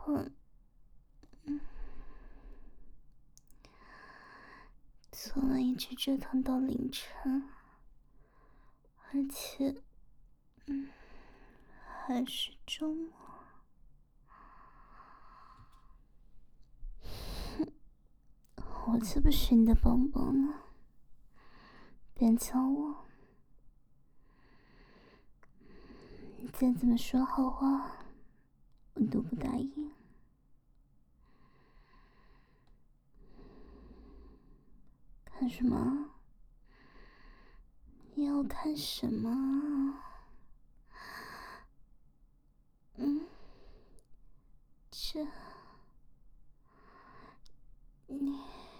我昨晚一直折腾到凌晨，而且还是周末。我才不是你的宝宝呢，别叫我。你再怎么说好话，我都不答应。看什么？你要看什么？这你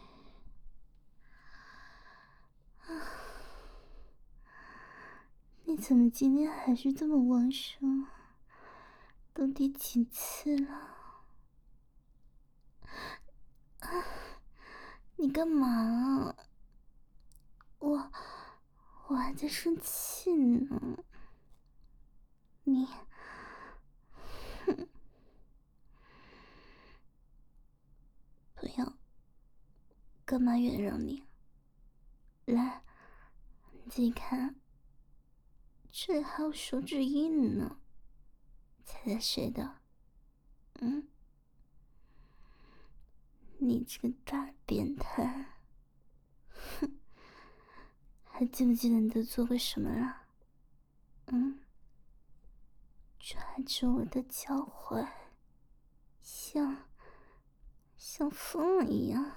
你怎么今天还是这么旺盛？都第几次了？你干嘛啊？我还在生气呢。你不要，干嘛原谅你？来，你自己看，这里还有手指印呢。猜猜谁的？你这个大变态！还记不记得你都做过什么了？抓住我的脚踝，像疯了一样。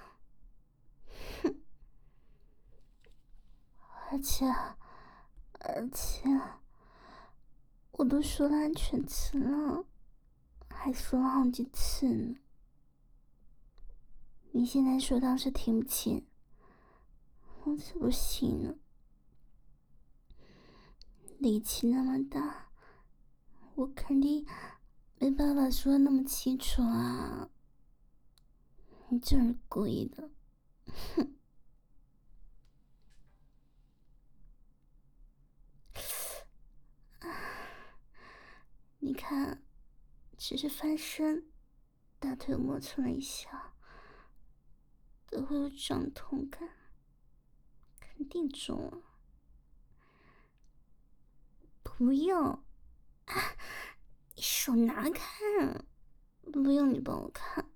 而且，我都说了安全词了，还说了好几次呢。你现在说当时听不清，我才不信呢。力气那么大，我肯定没办法说的那么清楚啊。你就是故意的，哼！你看，只是翻身，大腿磨蹭了一下，都会有胀痛感，肯定中了。不用，你手拿开，不用你帮我看。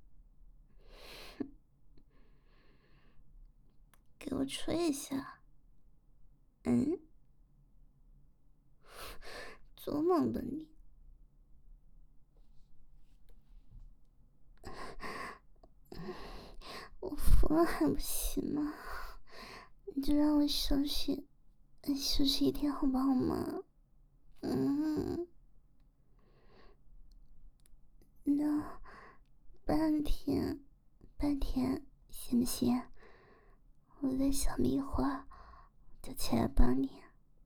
给我吹一下。做梦吧你！我服了还不行吗？你就让我休息一天好不好嘛？那半天行不行？我再想一会儿就起来帮你。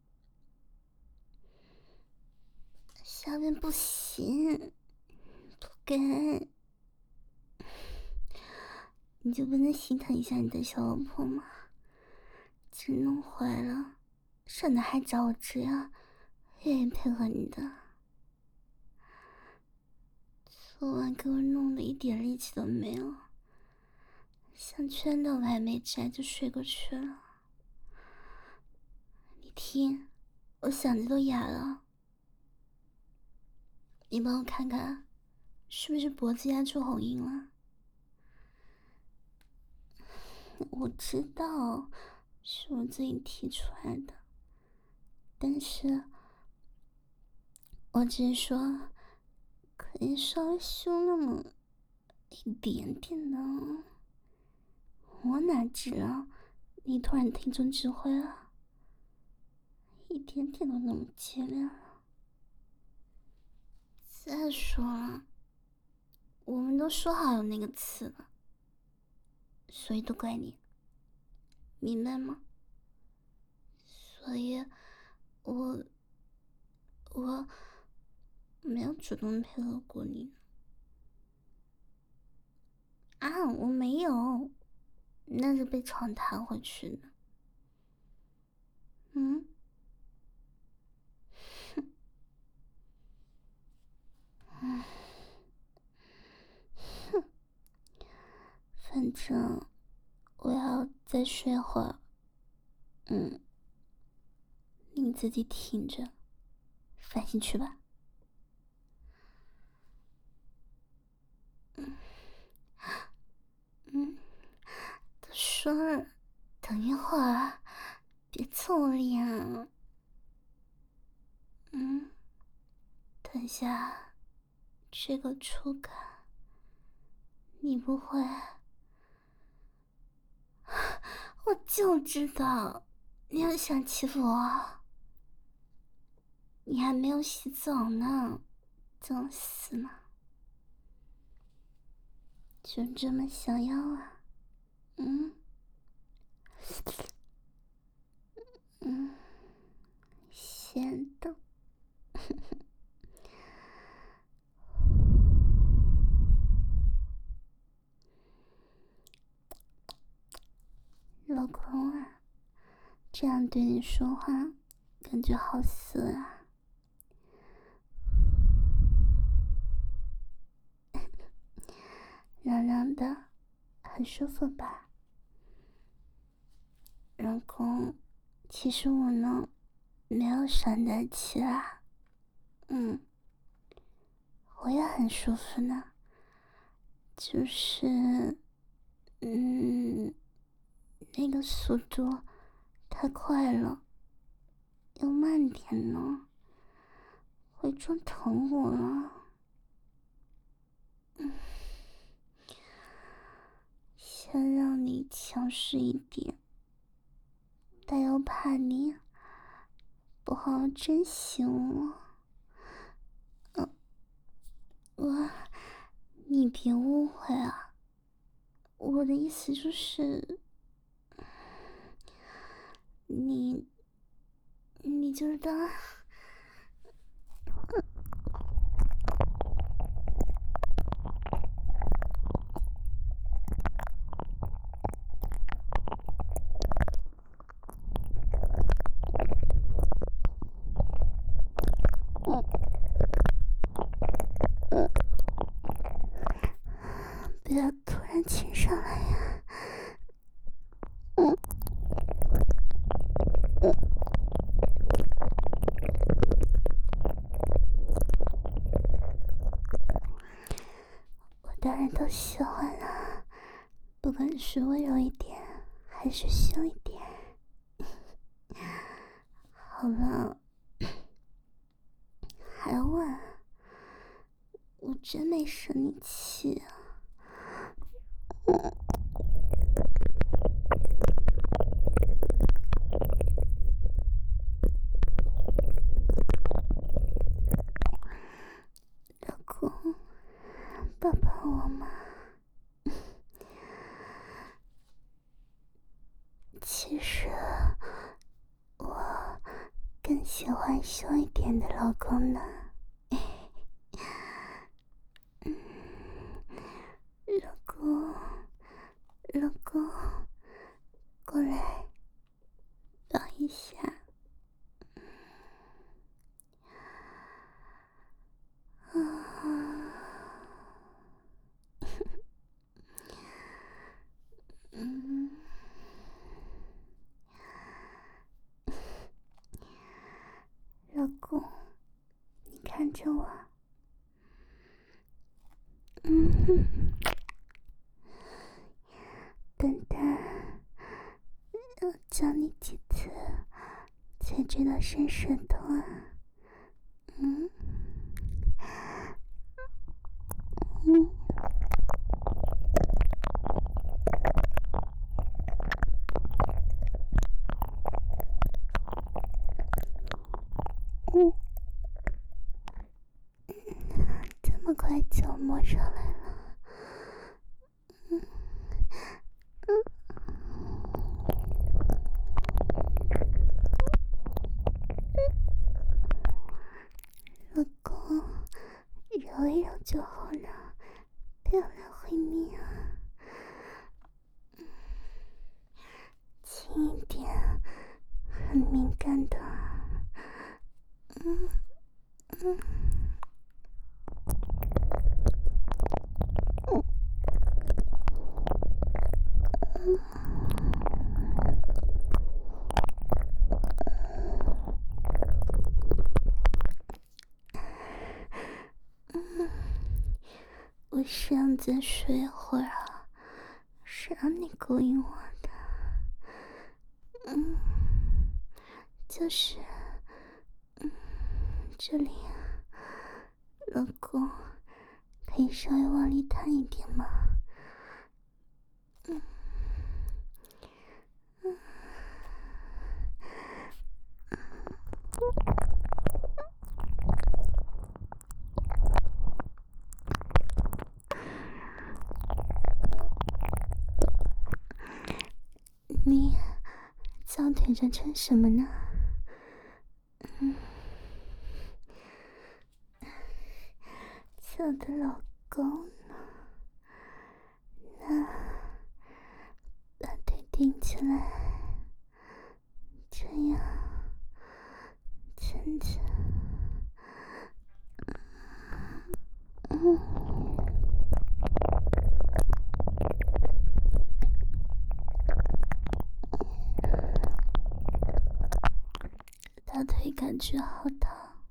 下面不行，不给，你就不能心疼一下你的小老婆吗？这弄坏了，省得还找我这样，愿意配合你的。昨晚给我弄得一点力气都没有，项圈的我还没摘就睡过去了。你听，我嗓子都哑了。你帮我看看，是不是脖子压出红印了？我知道是我自己提出来的，但是我只是说可以稍微修那么一点点的。我哪知道你突然听从指挥了，一点点都那么激烈了。再说了，我们都说好有那个刺了，所以都怪你，明白吗？所以我没有主动配合过你啊，我没有，那是被床弹回去的。 反正我要再睡会儿。你自己挺着，反省去吧。都说了，等一会儿，别蹭我脸。等下，这个触感，你不会？我就知道，你要想欺负我。你还没有洗澡呢，装死呢？就这么想要啊？咸的。老公啊，这样对你说话，感觉好色啊。凉凉的，很舒服吧？老公，其实我呢，没有伤得起啦。我也很舒服呢，就是，那个速度太快了，要慢点呢，会撞疼我了。先让你强势一点，但又怕你不好好珍惜我。你别误会啊，我的意思就是，你就当不要突然亲上来呀。我当然都喜欢啊，不管是温柔一点还是凶一点。好了，还问？我真没生你气啊。老公，抱抱我嘛。其实我更喜欢凶一点的老公呢。老公，老公，过来抱一下。老公，你看着我。笨蛋，要教你几次才知道伸舌头啊？这么快就摸上来了。老公，揉一揉就好了，不要来回你啊。轻一点，很敏感的。 是想再睡一会儿啊？谁让你勾引我的？就是，这里，老公，可以稍微往里探一点吗？你小腿在撑什么呢？亲爱的老公呢？那把腿挺起来，这样撑着。大腿感觉好疼，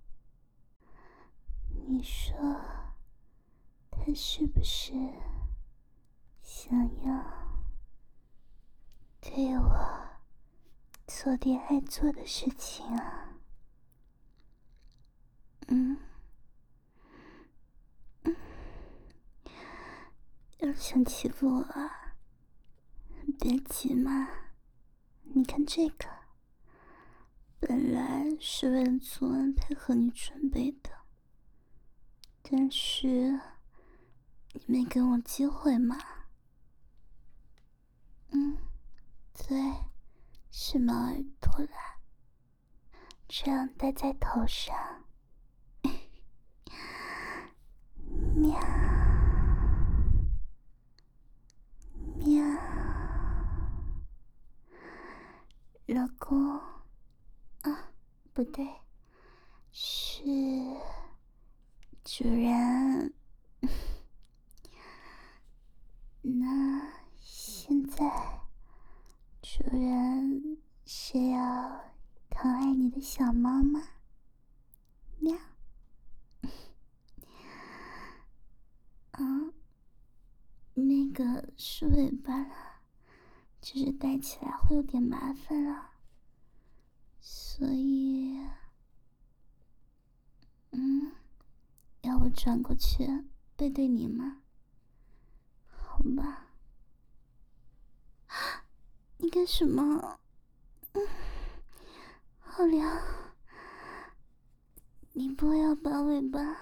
你说他是不是想要对我做点爱做的事情啊？要是想欺负我啊？别急嘛，你看这个，本来是为了昨晚配合你准备的，但是你没给我机会嘛。对，是猫耳朵啦，这样戴在头上，喵喵，老公啊，不对，是主人。那现在主人是要疼爱你的小猫吗？喵。那个是尾巴啦，只是戴起来会有点麻烦了，所以要我转过去背对你吗？好吧。你干什么？好凉。你不要把尾巴，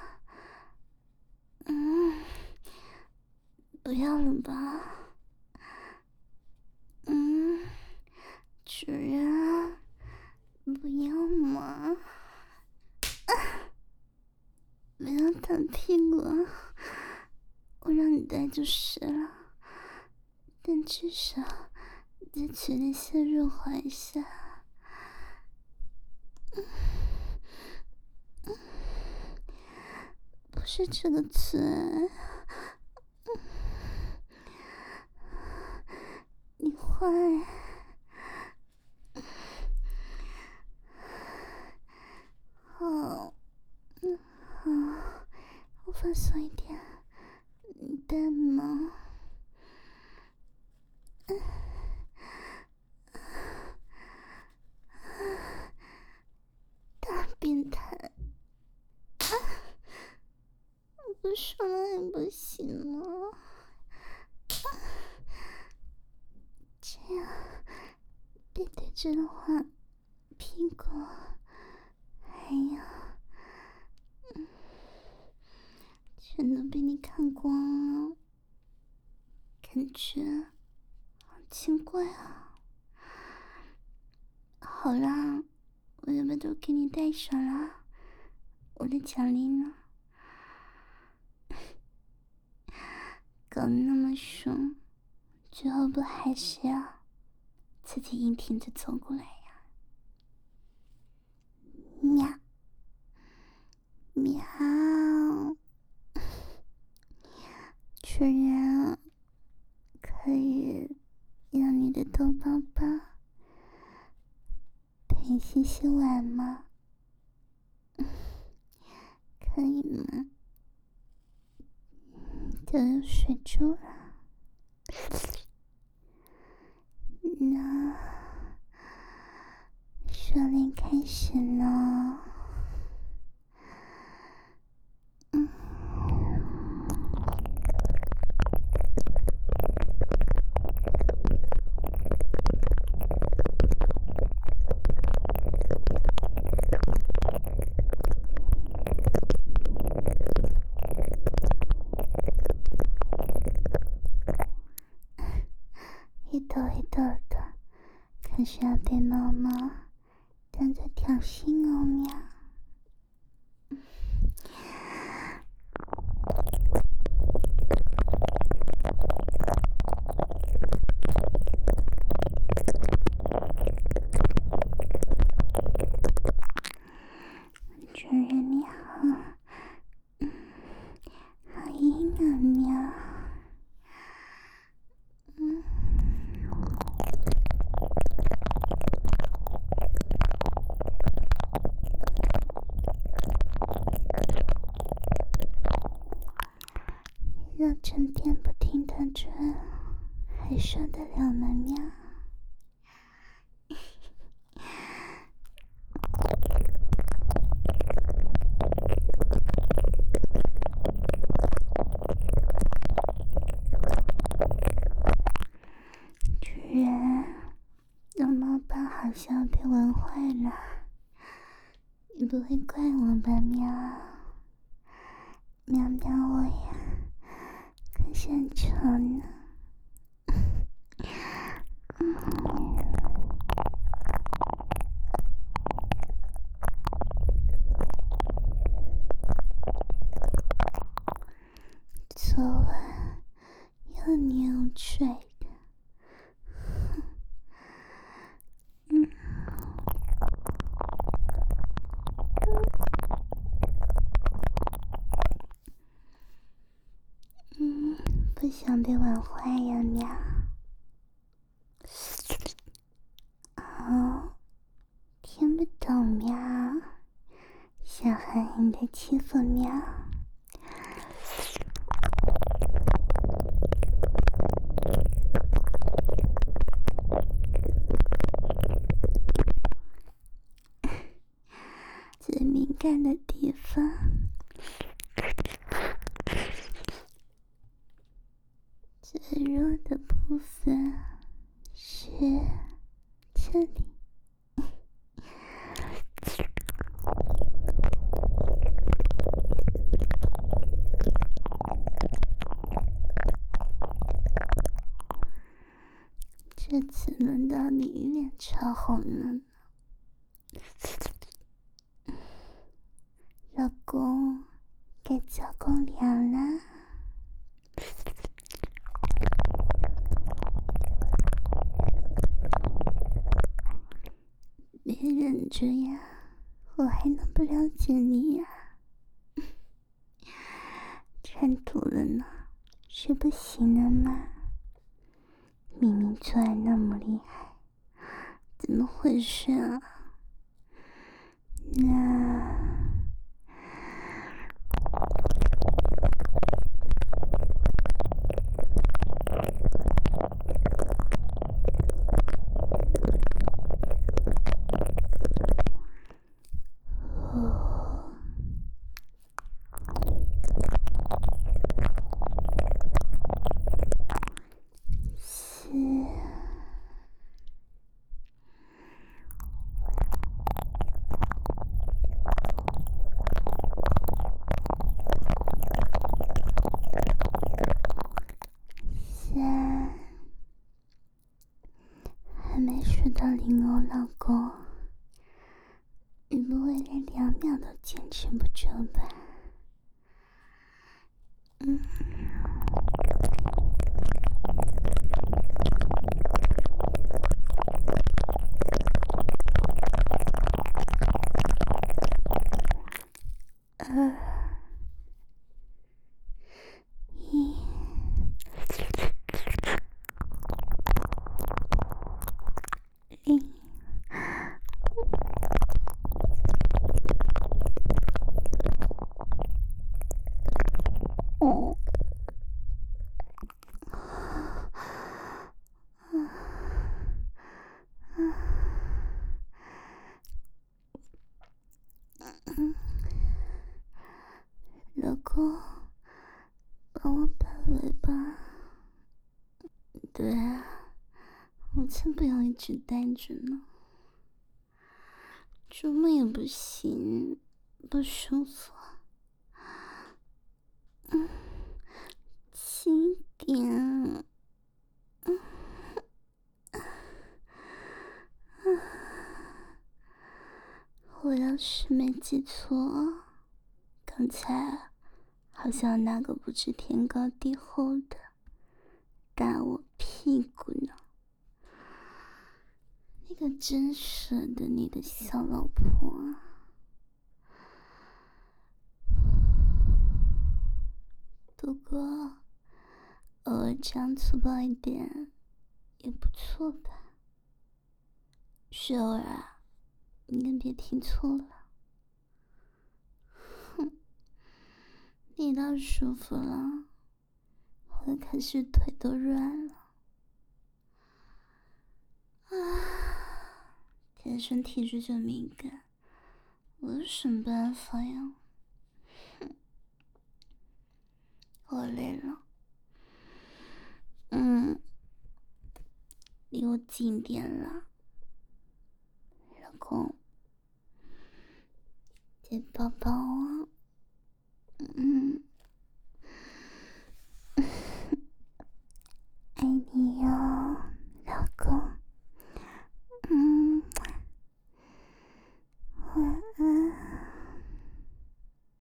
不要了吧？主人，不要嘛！不要弹屁股，我让你戴就是了。但至少在嘴里先润滑一下。不是这个嘴。你坏。好，好，我放松一点。你戴吗？大变态！我不说了还不行吗？这样背对着的话，屁股还有全都被你看光了，感觉好奇怪啊！好啦，我要把都给你戴上了，我的奖励呢？搞得那么凶，最后不还是要自己硬挺着走过来呀？喵喵，主人，可以让你的逗宝宝陪洗洗碗吗？可以吗？ 都有水珠了。那狩猎开始了。一抖一抖的，可是要被猫猫当作挑衅哦喵。主人你好，好硬啊喵。要成天不停地追，还受得了吗喵？主人，有猫包好像被玩坏了，你不会怪我吧喵？喵喵我呀，可是很丑呢。昨晚又黏又吹的，不想被玩坏呀喵。哦，听不懂喵，小孩你被欺负喵。最敏感的地方，最弱的部分是这里。这次轮到你脸超红了呢，老公，该交公粮啦。别忍着呀，我还能不了解你呀？穿土了呢，是不行了吗？明明做爱那么厉害，怎么回事啊？还没睡到零哦，老公，你不会连2秒都坚持不住吧？ 公，帮我把尾巴。对啊，我才不要一直待着呢。出门也不行，不舒服。轻点。我要是没记错，刚才好像那个不知天高地厚的打我屁股呢。你可真舍得你的小老婆啊！不过偶尔这样粗暴一点也不错吧？是偶尔啊，你可别听错了。哼，你倒舒服了，我可是腿都软了。啊，天生体质就敏感，我有什么办法呀？哼，我累了。离我近点了，老公，别抱抱我。爱你哟。